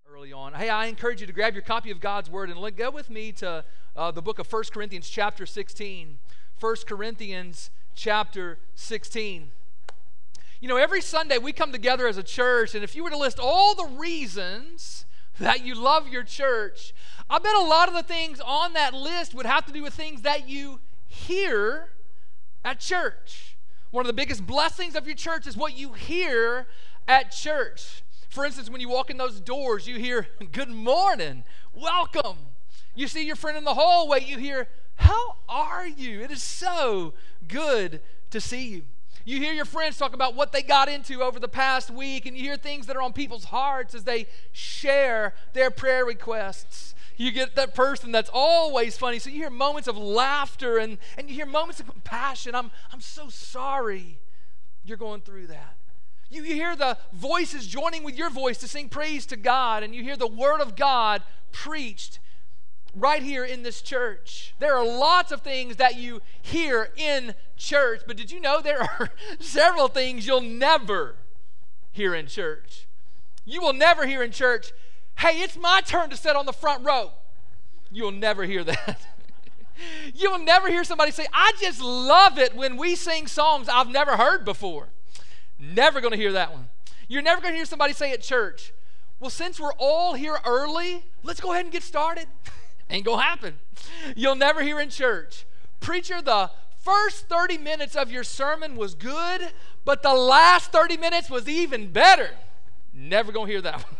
early on. Hey, I encourage you to grab your copy of God's Word and go with me to the book of 1 Corinthians chapter 16. 1 Corinthians chapter 16. You know, every Sunday we come together as a church, and if you were to list all the reasons that you love your church, I bet a lot of the things on that list would have to do with things that you hear at church. One of the biggest blessings of your church is what you hear at church. For instance, when you walk in those doors, you hear, "Good morning, welcome." You see your friend in the hallway, you hear, "How are you?" It is so good to see you. You hear your friends talk about what they got into over the past week, and you hear things that are on people's hearts as they share their prayer requests. You get that person that's always funny, so you hear moments of laughter and you hear moments of compassion. I'm so sorry you're going through that. You hear the voices joining with your voice to sing praise to God, and you hear the Word of God preached right here in this church. There are lots of things that you hear in church, but did you know there are several things you'll never hear in church? You will never hear in church, "Hey, it's my turn to sit on the front row." You'll never hear that. You will never hear somebody say, "I just love it when we sing songs I've never heard before." Never going to hear that one. You're never going to hear somebody say at church, "Well, since we're all here early, let's go ahead and get started." Ain't going to happen. You'll never hear in church, "Preacher, the first 30 minutes of your sermon was good, but the last 30 minutes was even better." Never going to hear that one.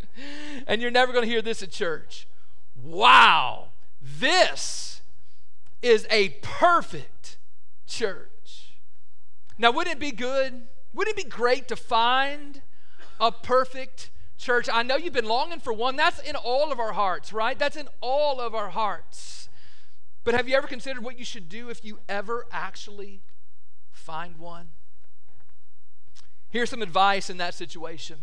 And you're never going to hear this at church, "Wow, this is a perfect church." Now, wouldn't it be good? Wouldn't it be great to find a perfect church? I know you've been longing for one. That's in all of our hearts, right? That's in all of our hearts. But have you ever considered what you should do if you ever actually find one? Here's some advice in that situation.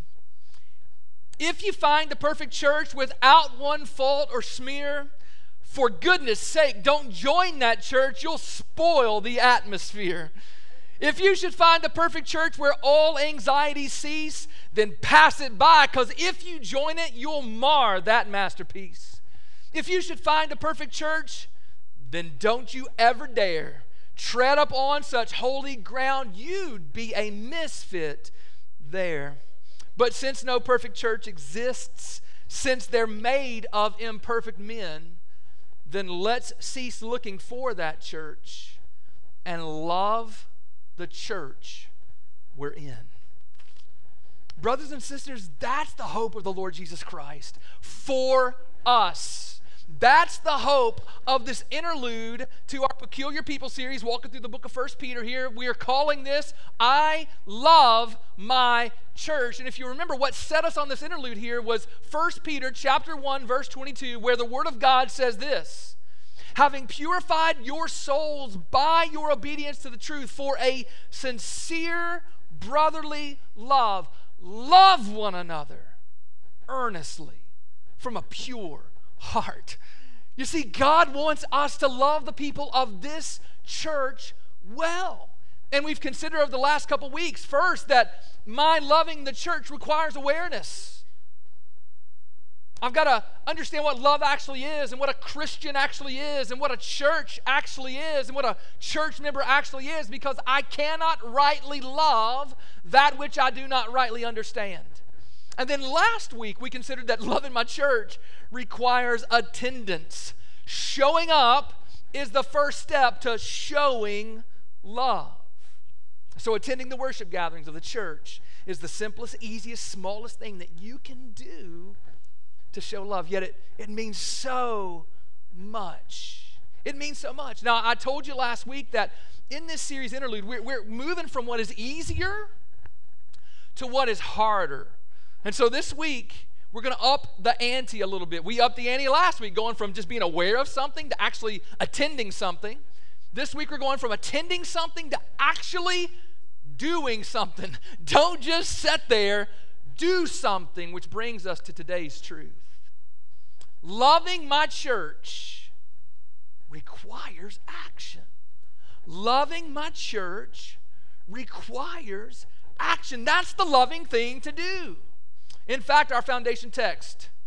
If you find the perfect church without one fault or smear, for goodness sake, don't join that church. You'll spoil the atmosphere. If you should find the perfect church where all anxieties cease, then pass it by, because if you join it, you'll mar that masterpiece. If you should find the perfect church, then don't you ever dare tread up on such holy ground. You'd be a misfit there. But since no perfect church exists, since they're made of imperfect men, then let's cease looking for that church and love the church we're in. Brothers and sisters, that's the hope of the Lord Jesus Christ for us. That's the hope of this interlude to our Peculiar People series, walking through the book of 1 Peter here. We are calling this, "I Love My Church." And if you remember, what set us on this interlude here was 1 Peter chapter 1, verse 22, where the Word of God says this, "Having purified your souls by your obedience to the truth for a sincere brotherly love, love one another earnestly from a pure heart." You see, God wants us to love the people of this church well. And we've considered over the last couple weeks, first, that my loving the church requires awareness. I've got to understand what love actually is, and what a Christian actually is, and what a church actually is, and what a church member actually is, because I cannot rightly love that which I do not rightly understand. And then last week, we considered that loving my church requires attendance. Showing up is the first step to showing love. So attending the worship gatherings of the church is the simplest, easiest, smallest thing that you can do to show love. Yet it means so much. It means so much. Now, I told you last week that in this series interlude, we're moving from what is easier to what is harder. And so this week, we're going to up the ante a little bit. We upped the ante last week, going from just being aware of something to actually attending something. This week, we're going from attending something to actually doing something. Don't just sit there, do something, which brings us to today's truth. Loving my church requires action. Loving my church requires action. That's the loving thing to do. In fact, our foundation text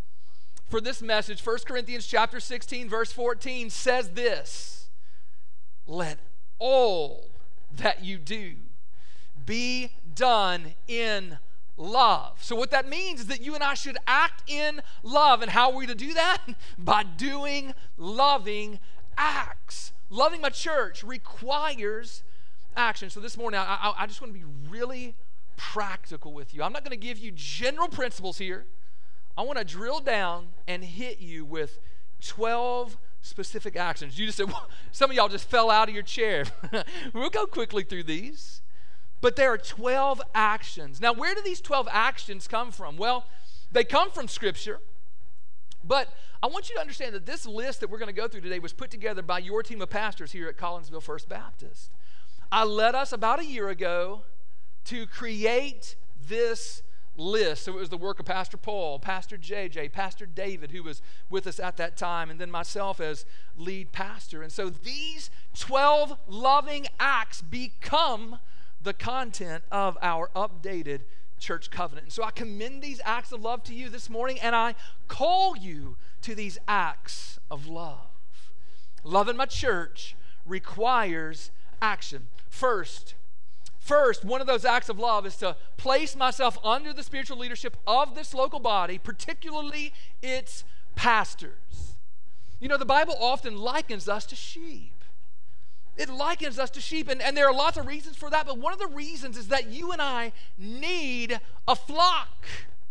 for this message, 1 Corinthians chapter 16, verse 14 says this: let all that you do be done in love. So what that means is that you and I should act in love. And how are we to do that? By doing loving acts. Loving my church requires action. So this morning, I just want to be really practical with you. I'm not going to give you general principles here. I want to drill down and hit you with 12 specific actions. You just said, well, some of y'all just fell out of your chair. We'll go quickly through these. But there are 12 actions. Now, where do these 12 actions come from? Well, they come from Scripture. But I want you to understand that this list that we're going to go through today was put together by your team of pastors here at Collinsville First Baptist. I led us about a year ago to create this list. So it was the work of Pastor Paul, Pastor JJ, Pastor David, who was with us at that time, and then myself as lead pastor. And so these 12 loving acts become the content of our updated church covenant. And so I commend these acts of love to you this morning, and I call you to these acts of love. Loving my church requires action. First, one of those acts of love is to place myself under the spiritual leadership of this local body, particularly its pastors. You know, the Bible often likens us to sheep. It likens us to sheep, and there are lots of reasons for that, but one of the reasons is that you and I need a flock.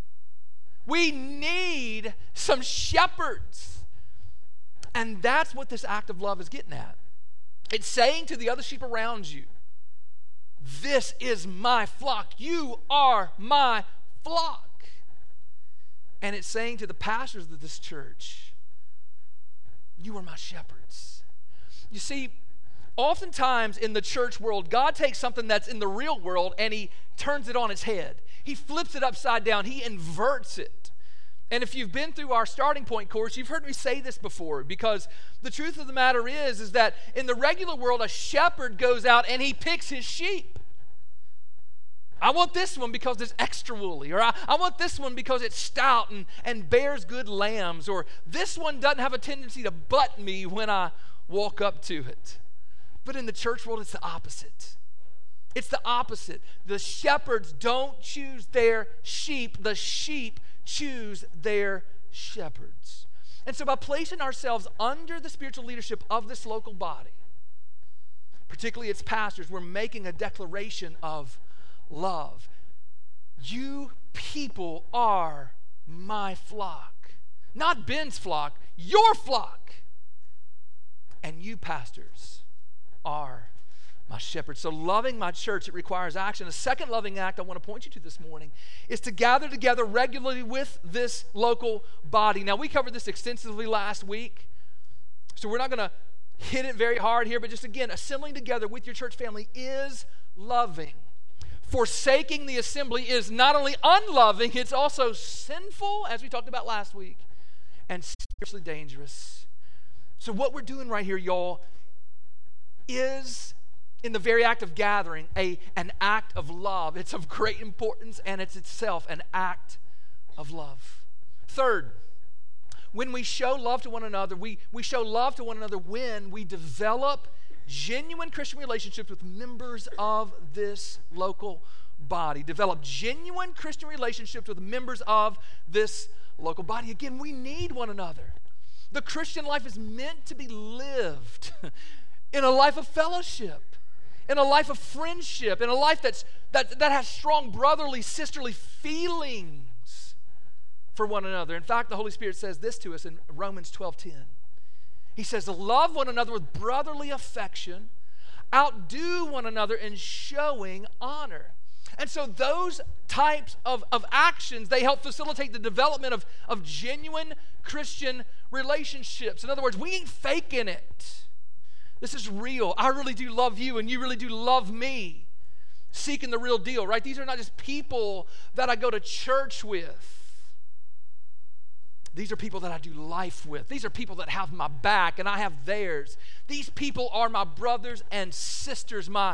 We need some shepherds. And that's what this act of love is getting at. It's saying to the other sheep around you, this is my flock. You are my flock. And it's saying to the pastors of this church, you are my shepherds. You see, oftentimes in the church world, God takes something that's in the real world and he turns it on its head. He flips it upside down. He inverts it. And if you've been through our starting point course, you've heard me say this before, because the truth of the matter is that in the regular world, a shepherd goes out and he picks his sheep. I want this one because it's extra woolly, or I want this one because it's stout and bears good lambs, or this one doesn't have a tendency to butt me when I walk up to it. But in the church world, it's the opposite. It's the opposite. The shepherds don't choose their sheep. The sheep choose their shepherds. And so by placing ourselves under the spiritual leadership of this local body, particularly its pastors, we're making a declaration of love. You people are my flock. Not Ben's flock, your flock. And you pastors are my shepherd. So loving my church, it requires action. A second loving act I want to point you to this morning is to gather together regularly with this local body. Now, we covered this extensively last week, so we're not going to hit it very hard here, but just again, assembling together with your church family is loving. Forsaking the assembly is not only unloving, it's also sinful, as we talked about last week, and spiritually dangerous. So what we're doing right here, y'all, is in the very act of gathering an act of love. It's of great importance, and it's itself an act of love. Third, when we show love to one another, we show love to one another when we develop genuine Christian relationships with members of this local body. Develop genuine Christian relationships with members of this local body. Again, we need one another. The Christian life is meant to be lived in a life of fellowship, in a life of friendship, in a life that has strong brotherly, sisterly feelings for one another. In fact, the Holy Spirit says this to us in Romans 12:10. He says, love one another with brotherly affection, outdo one another in showing honor. And so those types of actions, they help facilitate the development of genuine Christian relationships. In other words, we ain't faking it. This is real. I really do love you, and you really do love me. Seeking the real deal, right? These are not just people that I go to church with. These are people that I do life with. These are people that have my back, and I have theirs. These people are my brothers and sisters, my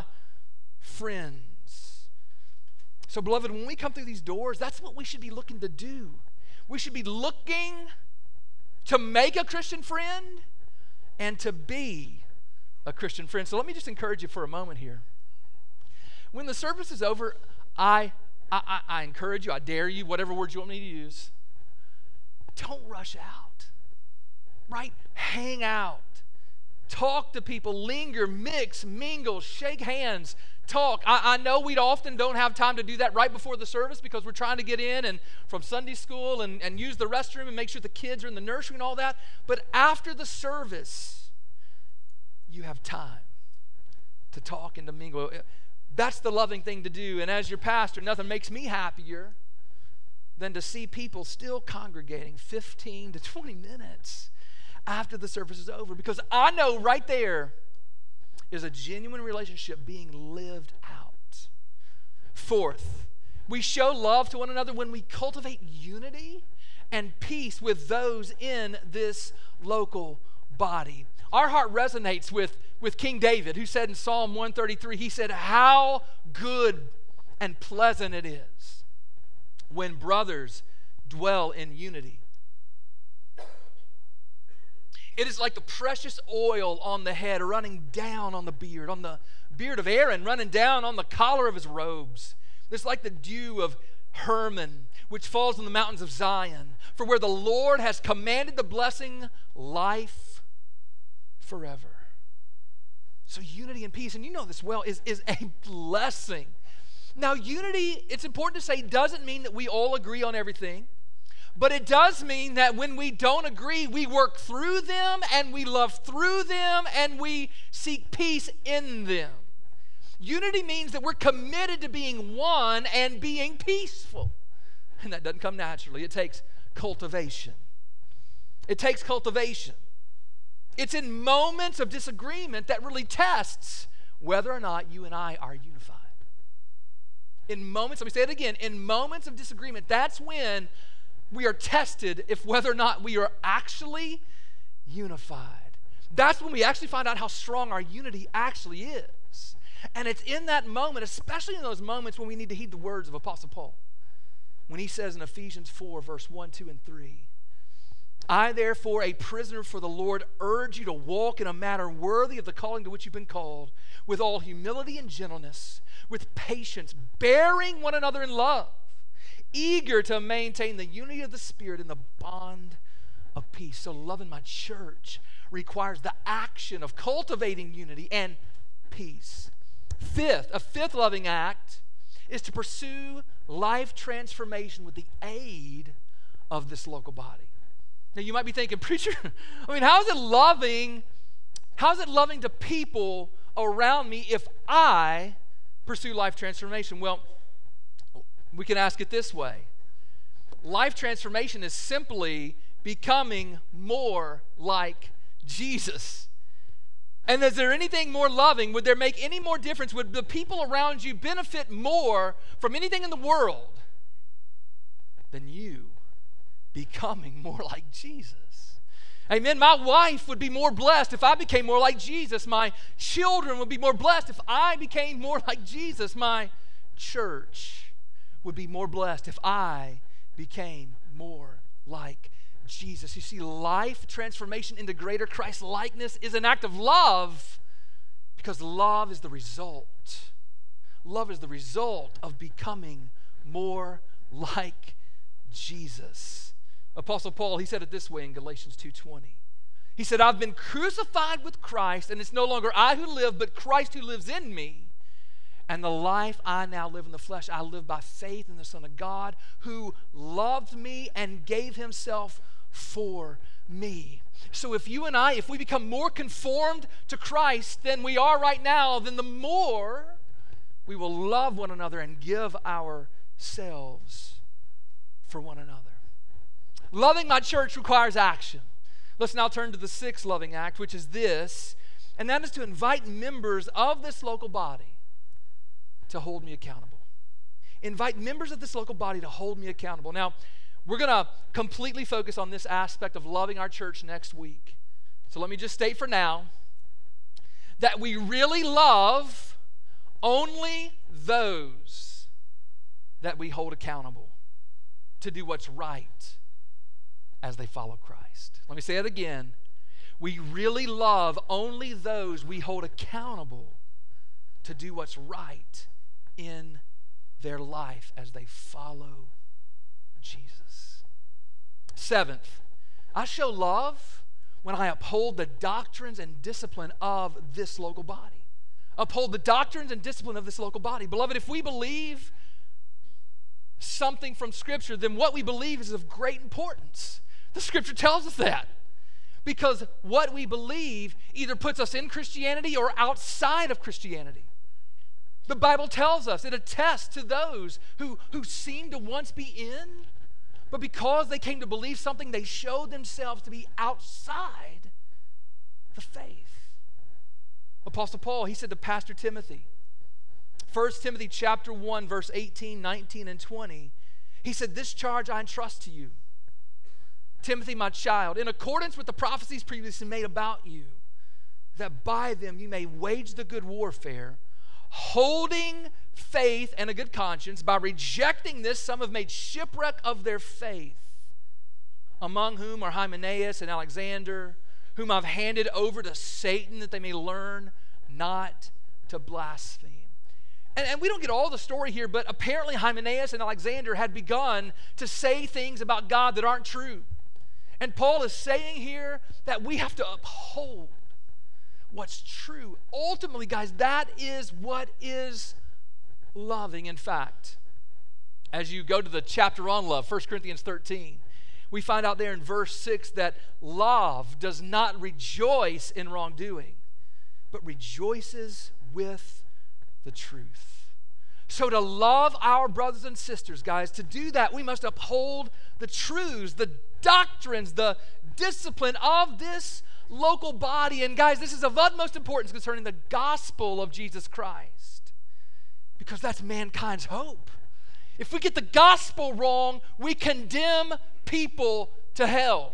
friends. So, beloved, when we come through these doors, that's what we should be looking to do. We should be looking to make a Christian friend and to be a Christian friend. So let me just encourage you for a moment here. When the service is over, I encourage you, I dare you, whatever words you want me to use, don't rush out, right? Hang out. Talk to people, linger, mix, mingle, shake hands, talk. I know we often don't have time to do that right before the service because we're trying to get in and from Sunday school and use the restroom and make sure the kids are in the nursery and all that. But after the service, you have time to talk and to mingle. That's the loving thing to do. And as your pastor, nothing makes me happier than to see people still congregating 15 to 20 minutes after the service is over, because I know right there is a genuine relationship being lived out. Fourth, we show love to one another when we cultivate unity and peace with those in this local body. Our heart resonates with King David, who said in Psalm 133, he said, "How good and pleasant it is when brothers dwell in unity. It is like the precious oil on the head running down on the beard of Aaron running down on the collar of his robes. It's like the dew of Hermon, which falls on the mountains of Zion. For where the Lord has commanded the blessing, life forever." So unity and peace, and you know this well, is a blessing. Now, unity, it's important to say, doesn't mean that we all agree on everything. But it does mean that when we don't agree, we work through them and we love through them and we seek peace in them. Unity means that we're committed to being one and being peaceful. And that doesn't come naturally. It takes cultivation. It takes cultivation. It's in moments of disagreement that really tests whether or not you and I are unified. In moments, let me say it again, in moments of disagreement, that's when we are tested if whether or not we are actually unified. That's when we actually find out how strong our unity actually is. And it's in that moment, especially in those moments when we need to heed the words of Apostle Paul, when he says in Ephesians 4, verse 1, 2, and 3, "I, therefore, a prisoner for the Lord, urge you to walk in a manner worthy of the calling to which you've been called, with all humility and gentleness, with patience, bearing one another in love, eager to maintain the unity of the Spirit in the bond of peace." So loving my church requires the action of cultivating unity and peace. A fifth loving act is to pursue life transformation with the aid of this local body. Now you might be thinking, preacher, how is it loving to people around me if I pursue life transformation? Well, we can ask it this way. Life transformation is simply becoming more like Jesus. And is there anything more loving? Would there make any more difference? Would the people around you benefit more from anything in the world than you becoming more like Jesus? Amen. My wife would be more blessed if I became more like Jesus. My children would be more blessed if I became more like Jesus. My church would be more blessed if I became more like Jesus. You see, life transformation into greater Christ likeness is an act of love, because love is the result. Love is the result of becoming more like Jesus. Apostle Paul, he said it this way in Galatians 2:20. He said, "I've been crucified with Christ, and it's no longer I who live, but Christ who lives in me. And the life I now live in the flesh, I live by faith in the Son of God, who loved me and gave himself for me." So if you and I, if we become more conformed to Christ than we are right now, then the more we will love one another and give ourselves for one another. Loving my church requires action. Let's now turn to the sixth loving act, which is this, and that is to invite members of this local body to hold me accountable. Invite members of this local body to hold me accountable. Now, we're going to completely focus on this aspect of loving our church next week. So let me just state for now that we really love only those that we hold accountable to do what's right as they follow Christ. Let me say it again. We really love only those we hold accountable to do what's right in their life as they follow Jesus. Seventh, I show love when I uphold the doctrines and discipline of this local body. Uphold the doctrines and discipline of this local body. Beloved, if we believe something from Scripture, then what we believe is of great importance. The Scripture tells us that. Because what we believe either puts us in Christianity or outside of Christianity. The Bible tells us, it attests to those who seemed to once be in, but because they came to believe something, they showed themselves to be outside the faith. Apostle Paul, he said to Pastor Timothy, 1 Timothy chapter 1, verse 18, 19, and 20, he said, "This charge I entrust to you, Timothy, my child, in accordance with the prophecies previously made about you, that by them you may wage the good warfare, holding faith and a good conscience. By rejecting this, some have made shipwreck of their faith, among whom are Hymenaeus and Alexander, whom I've handed over to Satan that they may learn not to blaspheme." And we don't get all the story here, but apparently Hymenaeus and Alexander had begun to say things about God that aren't true. And Paul is saying here that we have to uphold what's true. Ultimately, guys, that is what is loving. In fact, as you go to the chapter on love, 1 Corinthians 13, we find out there in verse 6 that love does not rejoice in wrongdoing, but rejoices with the truth. So to love our brothers and sisters, guys, to do that, we must uphold the truths, the doctrines, the discipline of this local body. And guys, this is of utmost importance concerning the gospel of Jesus Christ, because that's mankind's hope. If we get the gospel wrong, we condemn people to hell.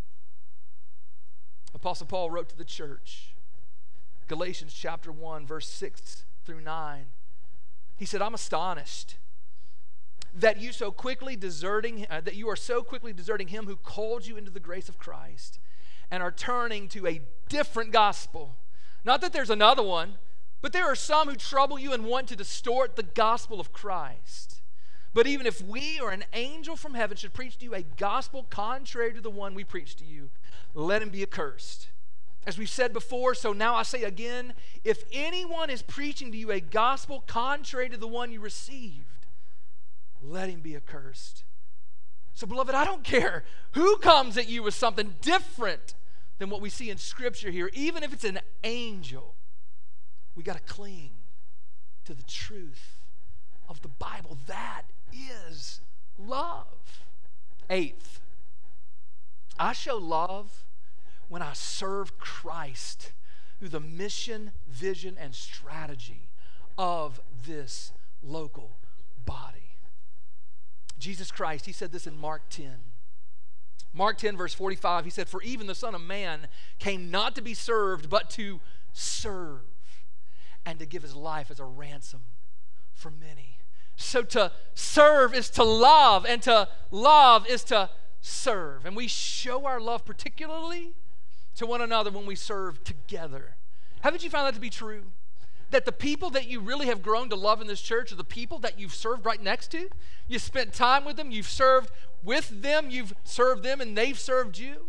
Apostle Paul wrote to the church, Galatians chapter 1, verse 6 through 9. He said, "I'm astonished that you are so quickly deserting him who called you into the grace of Christ, and are turning to a different gospel. Not that there's another one, but there are some who trouble you and want to distort the gospel of Christ. But even if we or an angel from heaven should preach to you a gospel contrary to the one we preach to you, let him be accursed. As we've said before, so now I say again, if anyone is preaching to you a gospel contrary to the one you received, let him be accursed." So, beloved, I don't care who comes at you with something different than what we see in Scripture here. Even if it's an angel, we got to cling to the truth of the Bible. That is love. Eighth, I show love when I serve Christ through the mission, vision, and strategy of this local body. Jesus Christ, he said this in Mark 10. Mark 10, verse 45, he said, "For even the Son of Man came not to be served, but to serve, and to give his life as a ransom for many." So to serve is to love, and to love is to serve. And we show our love particularly to one another when we serve together. Haven't you found that to be true? That the people that you really have grown to love in this church are the people that you've served right next to. You spent time with them, you've served with them, you've served them, and they've served you.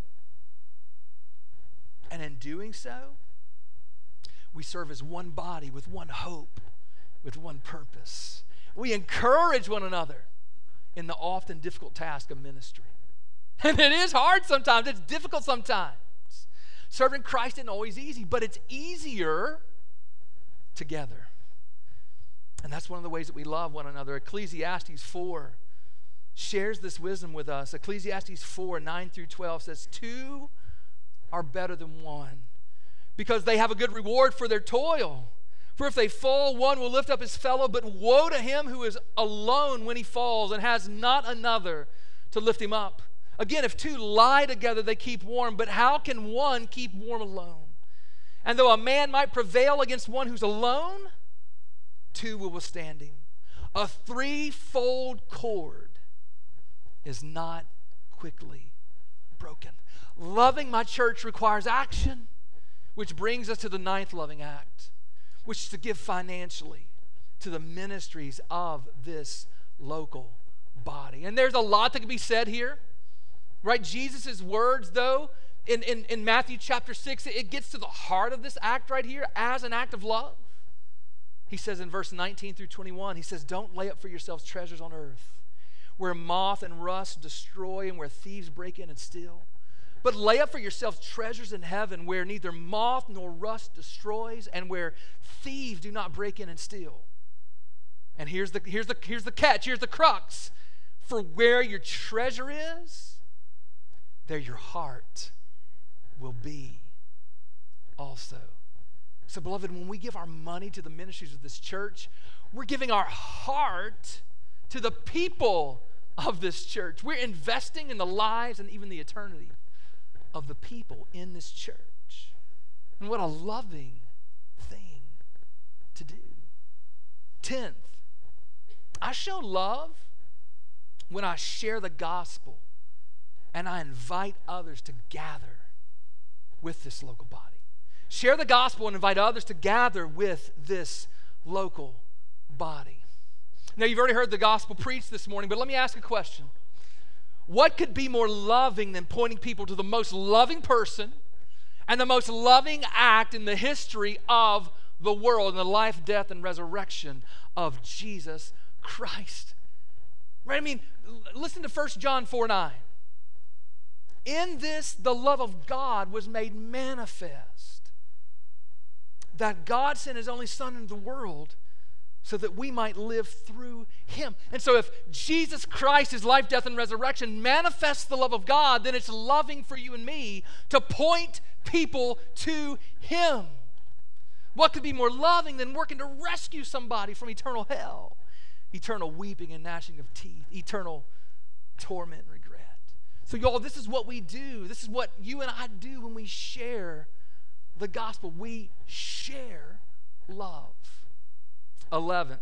And in doing so, we serve as one body with one hope, with one purpose. We encourage one another in the often difficult task of ministry. And it is hard sometimes, it's difficult sometimes. Serving Christ isn't always easy, but it's easier together. And that's one of the ways that we love one another. Ecclesiastes 4 shares this wisdom with us. Ecclesiastes 4, 9 through 12 says, "Two are better than one, because they have a good reward for their toil. For if they fall, one will lift up his fellow, but woe to him who is alone when he falls and has not another to lift him up. Again, if two lie together, they keep warm, but how can one keep warm alone? And though a man might prevail against one who's alone, two will withstand him. A threefold cord is not quickly broken. Loving my church requires action, which brings us to the 9th loving act, which is to give financially to the ministries of this local body. And there's a lot that can be said here, right? Jesus' words, though, in Matthew chapter 6, it gets to the heart of this act right here as an act of love. He says in verse 19 through 21, he says, don't lay up for yourselves treasures on earth, where moth and rust destroy and where thieves break in and steal. But lay up for yourselves treasures in heaven, where neither moth nor rust destroys and where thieves do not break in and steal. And here's the catch, here's the crux. For where your treasure is, there your heart will be also. So, beloved, when we give our money to the ministries of this church, we're giving our heart to the people of this church. We're investing in the lives and even the eternity of the people in this church. And what a loving thing to do. 10th, I show love when I share the gospel and I invite others to gather with this local body. Share the gospel and invite others to gather with this local body. Now, you've already heard the gospel preached this morning, but let me ask a question. What could be more loving than pointing people to the most loving person and the most loving act in the history of the world, in the life, death, and resurrection of Jesus Christ? Right? I mean, listen to 1 John 4:9. In this, the love of God was made manifest, that God sent his only Son into the world so that we might live through him. And so if Jesus Christ, his life, death, and resurrection manifests the love of God, then it's loving for you and me to point people to him. What could be more loving than working to rescue somebody from eternal hell, eternal weeping and gnashing of teeth, eternal torment and regret? So y'all, this is what we do. This is what you and I do when we share the gospel. We share love. 11th,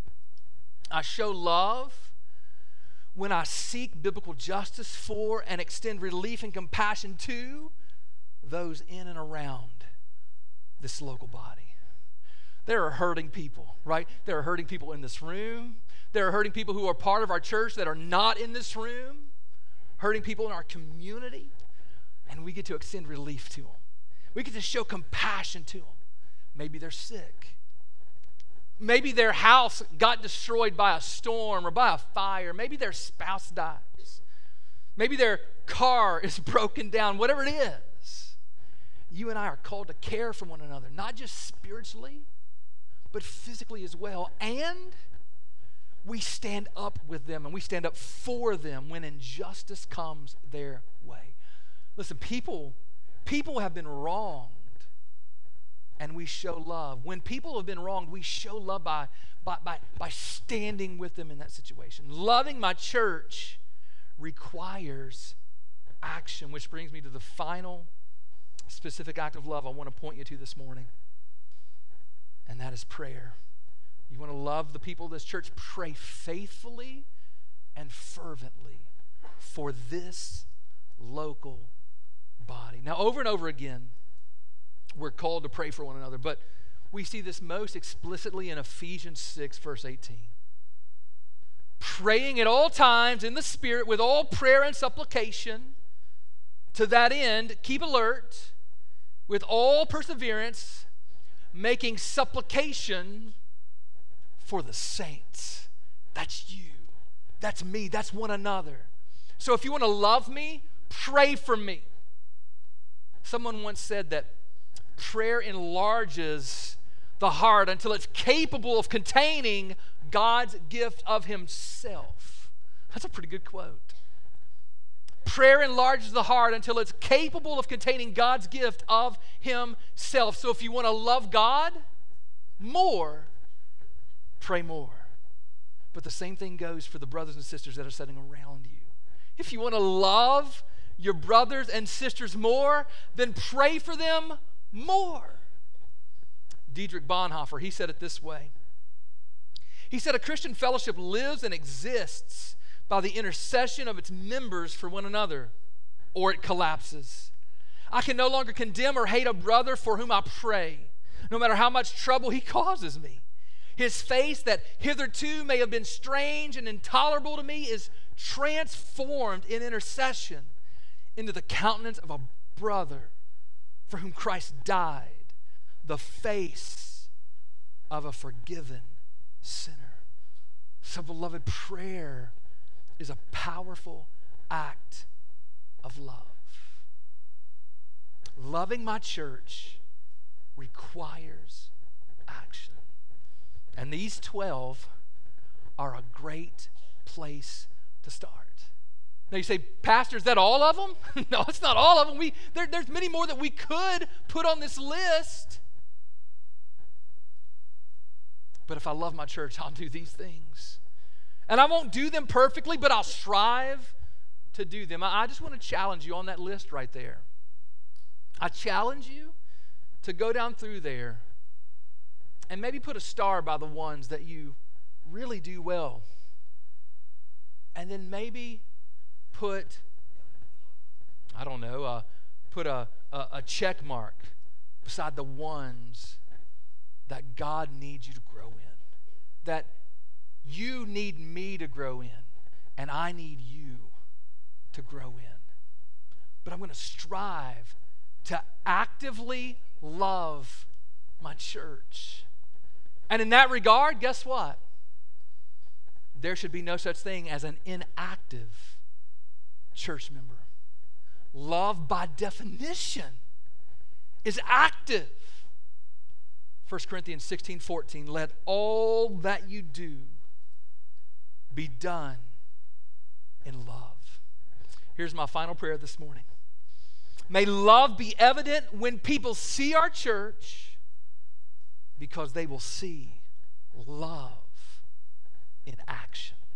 I show love when I seek biblical justice for and extend relief and compassion to those in and around this local body. There are hurting people, right? There are hurting people in this room. There are hurting people who are part of our church that are not in this room, hurting people in our community, and we get to extend relief to them. We get to show compassion to them. Maybe they're sick. Maybe their house got destroyed by a storm or by a fire. Maybe their spouse dies. Maybe their car is broken down. Whatever it is, you and I are called to care for one another, not just spiritually, but physically as well. And we stand up with them and we stand up for them when injustice comes their way. Listen, people have been wronged, and we show love. When people have been wronged, we show love by standing with them in that situation. Loving my church requires action, which brings me to the final specific act of love I want to point you to this morning, and that is prayer. You want to love the people of this church? Pray faithfully and fervently for this local body. Now, over and over again, we're called to pray for one another, but we see this most explicitly in Ephesians 6, verse 18. Praying at all times in the Spirit with all prayer and supplication. To that end, keep alert with all perseverance, making supplication for the saints. That's you. That's me. That's one another. So if you want to love me, pray for me. Someone once said that prayer enlarges the heart until it's capable of containing God's gift of himself. That's a pretty good quote. Prayer enlarges the heart until it's capable of containing God's gift of himself. So if you want to love God more, pray more. But the same thing goes for the brothers and sisters that are sitting around you. If you want to love your brothers and sisters more, then pray for them more. Dietrich Bonhoeffer, he said it this way. He said, a Christian fellowship lives and exists by the intercession of its members for one another. or it collapses. I can no longer condemn or hate a brother for whom I pray, no matter how much trouble he causes me. His face that hitherto may have been strange and intolerable to me is transformed in intercession into the countenance of a brother for whom Christ died, the face of a forgiven sinner. So, beloved, prayer is a powerful act of love. Loving my church requires action. And these 12 are a great place to start. Now you say, Pastor, is that all of them? No, it's not all of them. There's many more that we could put on this list. But if I love my church, I'll do these things. And I won't do them perfectly, but I'll strive to do them. I just want to challenge you on that list right there. I challenge you to go down through there and maybe put a star by the ones that you really do well. And then maybe put, I don't know, put a check mark beside the ones that God needs you to grow in. That you need me to grow in, and I need you to grow in. But I'm going to strive to actively love my church. And in that regard, guess what? There should be no such thing as an inactive church member. Love, by definition, is active. 1 Corinthians 16:14, let all that you do be done in love. Here's my final prayer this morning. May love be evident when people see our church, because they will see love in action.